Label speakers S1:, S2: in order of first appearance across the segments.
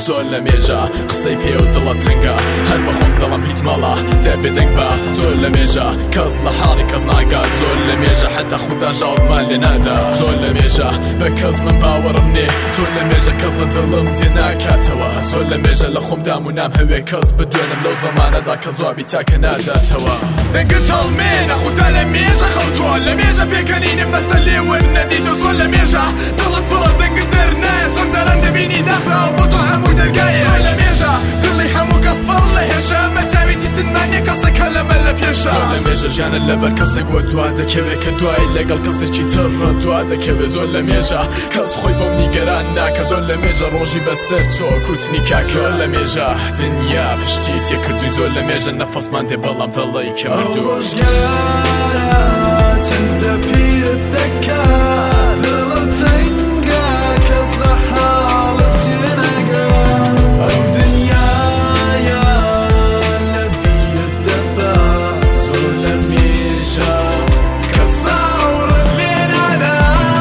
S1: زۆر لە مێژە قسەی پێ و دڵت تەنگە هەر بەخۆم دڵم هیچ مەڵە دەبێ دەنگ بە زۆر لە مێژە کەس لە حاڵی کەس ناگا زۆر لە مێژە حتا خودا ژاڵمان لێ نادا زۆر لە مێژە بە کەس من باوەڕم نێ زۆر لە مێژە کەس لە دڵم تێناکاتەوە زۆر لە مێژە لە خۆم دام و نام هەوێ کەس بدوێنم لەو زەمانەدا کە جوابی چاکە ناداتەوە دەنگت هەڵمێنە خودا لە مێژە خەڵتووە لە مێژە پێکەنینم بەسەر لێ وەرنەدیت و زۆر لە مێژە دڵت پڕە دەنگت دەرنایە زۆر جاران دەبینی داخراوە بۆ تۆ هەموو دەرگایە زۆر لە مێژە دڵی هەموو کەس پڕ لە هێشە مەچاوی دیتنمانیە کەسەکە لەمە لە پێشە زۆر لە مێژە ژیانە لەبەر کەسێک بۆ دوا دەکەوێت کە دوای لەگەڵ کەسێکی تڕە دوا دەکەوێت زۆر لە مێژە کەس خۆی بۆم نیگەران ناکە زۆر لە مێژە ڕۆژی بەسەر چۆ کوتنی کاکە زۆر لە مێژە دنیا پشتی تێکردووی زۆر لە مێژە نەفەسمان دێ بەڵام دڵی کە مردوو
S2: چەندە پیرت دەکات دڵت تەنگە کەس لە حاڵت تێنەگا ئەو دنیایە لە بیرت دەبا زۆر لە مێژە کەس ساوڕت لێ نادا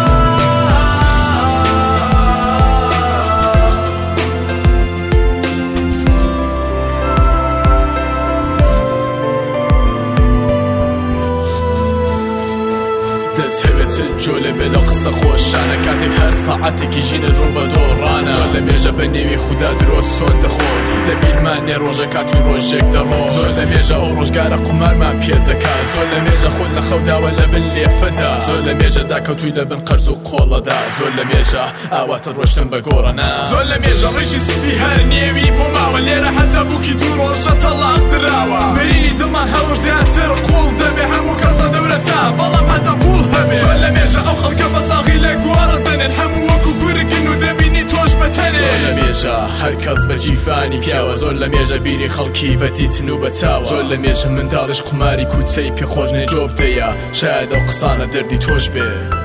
S1: دەتەوێت جۆ لە بێ لە قسە خۆشانە کاتێک هەر ساعاتێکی ژینە ڕوو بە دۆڕانە زۆر لە مێژە بە نێوی خودا درۆ سۆن دەخۆی لە بیرمانێ ڕۆژە کاتوی ڕۆژێک دەڕۆ زۆر لە مێژە ئەو ڕۆژگارە قومارمان پێ دەکات زۆر لە مێژە خۆت لە خەوداوە لە بن لێفەدا زۆر لە مێژە داکەوتوی لە بن قەرز و قۆڵەدا زۆر لە مێژە ئاواتە ڕۆشتن بە گۆڕەنا زۆر لە مێژە ڕێژی سپی هەر نێوی بۆ ماوە لێرە حتا بووکی دوو ڕۆژە تەڵاق دراوە بەرینی دڵمان هەر ڕۆژ زیاتر قوڵ دەبێ هەموو کەس لە دەورەتە بەڵام حتا پوڵ هەبێ زۆر لە مێژە ئەو خەڵکە بە ساغی لە گۆڕت دەنێن هەموو وەکو گورگن و دەبینی تۆش بەتەنێ زۆر لە مێژە هەر کەس بەرجیفانی پیاوە زۆر لە مێژە بیری خەڵکی بەدیتن و بەچاوە زۆر لە مێژە منداڵش قماری کوچەی پێخۆش نێجۆ بدەیە شاید ئەو قسانە دەردی تۆش بێ